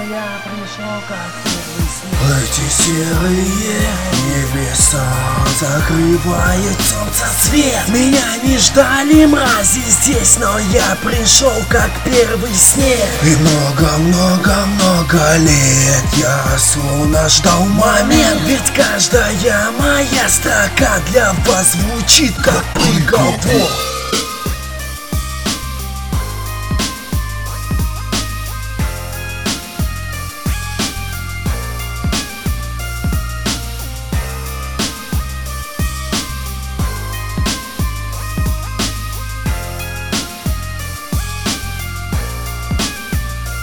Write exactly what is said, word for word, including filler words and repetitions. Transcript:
я пришел как первый снег. Эти серые небеса закрывает солнце свет. Меня не ждали мрази здесь, но я пришел как первый снег. И много-много-много лет я словно ждал момент. Ведь каждая моя строка для вас звучит как приговор.